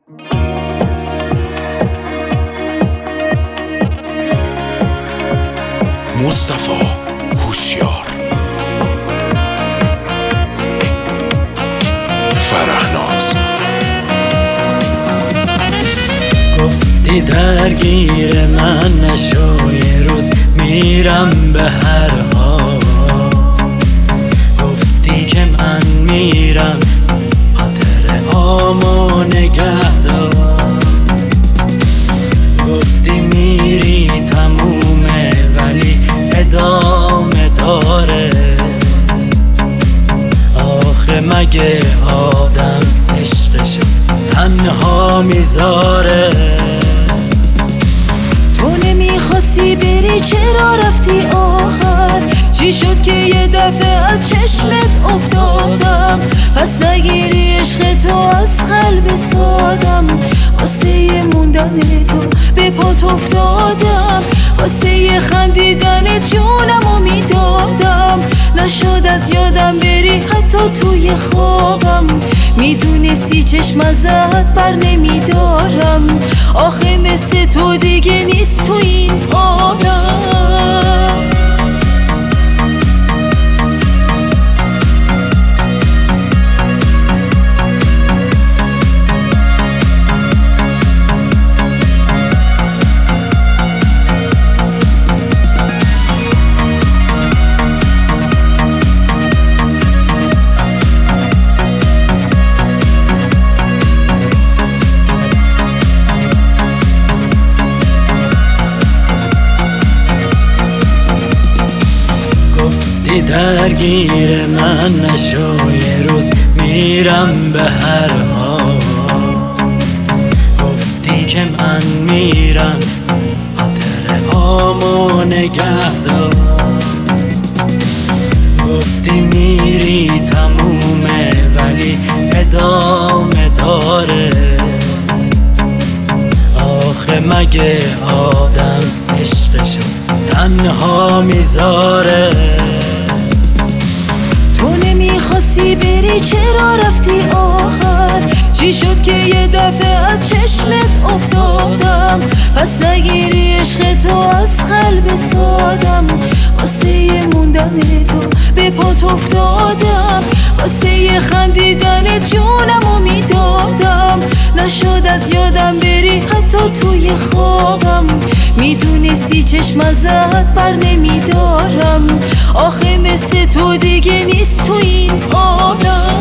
مصطفی هوشیار، فرهناز. گفتی درگیر من نشو، یه روز میرم به هر حال. گفتی که من میرم خاطر آمو نگه دار. گفتی میری تمومه ولی ادامه داره. آخه مگه آدم عشقشو تنها میذاره؟ تو نمیخواستی بری، چرا رفتی آخر؟ چی شد که یه دفعه از چشمت افتادم؟ پس نگیری عشق تو از قلب سادم. واسه موندن تو به پات افتادم، واسه خندیدن جونمو میدادم. نشد از یادم بری حتی توی خوابم. میدونستی چشم ازت بر نمیدارم. آخه مثل تو دیگه نیست تو این عالم. درگیر من نشو، یه روز میرم به هر حال. گفتی که من میرم خاطر آمو نگه دار. گفتی میری تمومه ولی ادامه داره. آخه مگه آدم عشقشو تنها میذاره؟ تو نمیخواستی بری، چرا رفتی آخر؟ چی شد که یه دفعه از چشمت افتادم؟ پس نگیری عشق تو از قلب سادم. واسه موندن تو به پات افتادم، واسه خندیدن جونمو میدادم. نشد از یادم بری حتی توی خوابم. میدونستی چشم ازت بر نمیدارم. آخه مثل تو دیگه نیست تو این عالم.